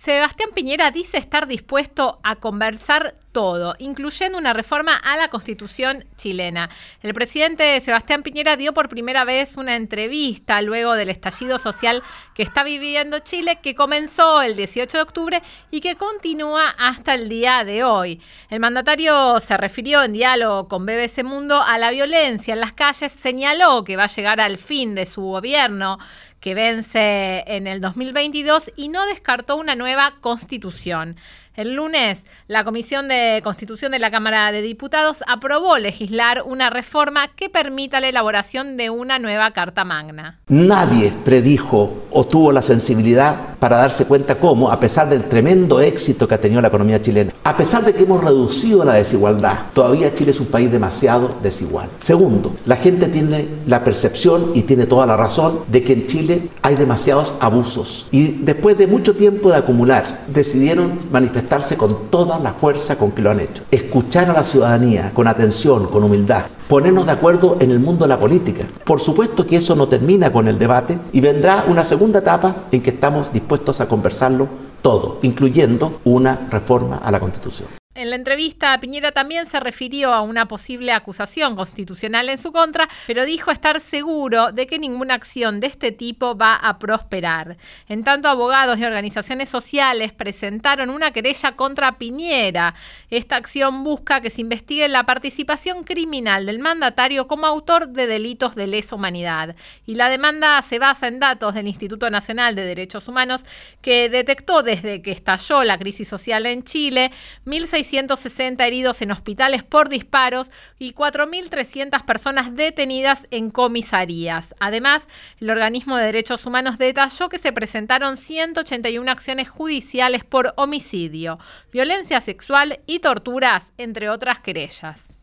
Sebastián Piñera dice estar dispuesto a conversar todo, incluyendo una reforma a la Constitución chilena. El presidente Sebastián Piñera dio por primera vez una entrevista luego del estallido social que está viviendo Chile, que comenzó el 18 de octubre y que continúa hasta el día de hoy. El mandatario se refirió en diálogo con BBC Mundo a la violencia en las calles, señaló que va a llegar al fin de su gobierno, que vence en el 2022, y no descartó una nueva constitución. El lunes, la Comisión de Constitución de la Cámara de Diputados aprobó legislar una reforma que permita la elaboración de una nueva Carta Magna. Nadie predijo o tuvo la sensibilidad para darse cuenta cómo, a pesar del tremendo éxito que ha tenido la economía chilena, a pesar de que hemos reducido la desigualdad, todavía Chile es un país demasiado desigual. Segundo, la gente tiene la percepción, y tiene toda la razón, de que en Chile hay demasiados abusos. Y después de mucho tiempo de acumular, decidieron manifestarse con toda la fuerza con que lo han hecho. Escuchar a la ciudadanía con atención, con humildad, ponernos de acuerdo en el mundo de la política. Por supuesto que eso no termina con el debate y vendrá una segunda etapa en que estamos dispuestos a conversarlo todo, incluyendo una reforma a la Constitución. En la entrevista, Piñera también se refirió a una posible acusación constitucional en su contra, pero dijo estar seguro de que ninguna acción de este tipo va a prosperar. En tanto, abogados y organizaciones sociales presentaron una querella contra Piñera. Esta acción busca que se investigue la participación criminal del mandatario como autor de delitos de lesa humanidad. Y la demanda se basa en datos del Instituto Nacional de Derechos Humanos, que detectó desde que estalló la crisis social en Chile 1.660 heridos en hospitales por disparos y 4.300 personas detenidas en comisarías. Además, el organismo de derechos humanos detalló que se presentaron 181 acciones judiciales por homicidio, violencia sexual y torturas, entre otras querellas.